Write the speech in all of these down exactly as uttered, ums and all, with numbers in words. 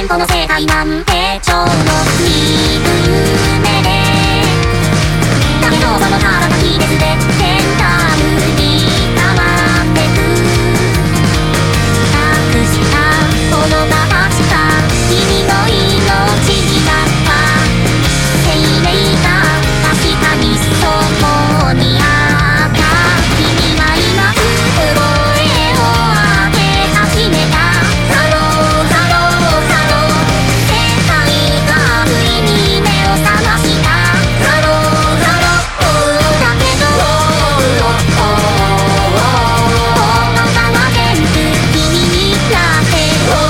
この世界なんて超の見る夢で、だけどその体が火ですで天体に変わってく、託したこのまましか君の命になった生命が確かにそこにあった。君が今声を上げ始めた。ハローハローハロー、世界が不意に目を覚ました。ハローハローだけど言葉は全部君になって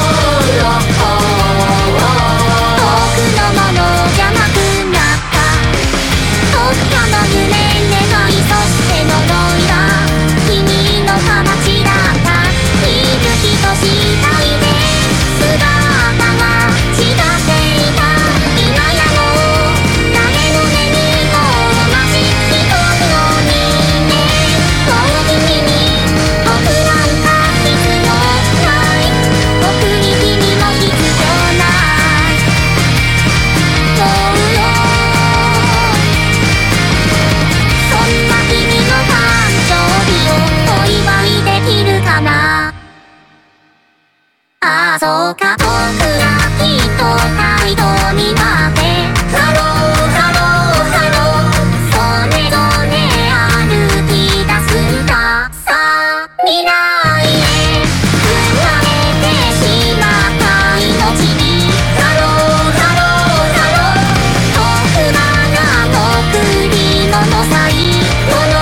遠くのものじゃなくなった。どっかの夢願いそして呪いだ君の形だった。見る人次第で姿が違っていた。今やもう誰の目にも同じ一つの人間。もう君に僕なんか必要ない。僕に君も必要ない。そうよ、そんな君の誕生日をお祝いできるかな。ああそうか、僕らきっと態度になってハローハローハロー、それぞれ歩き出すんだ。さあ未来へ振られてしまった命にハローハローハロー、僕らが贈り物最後の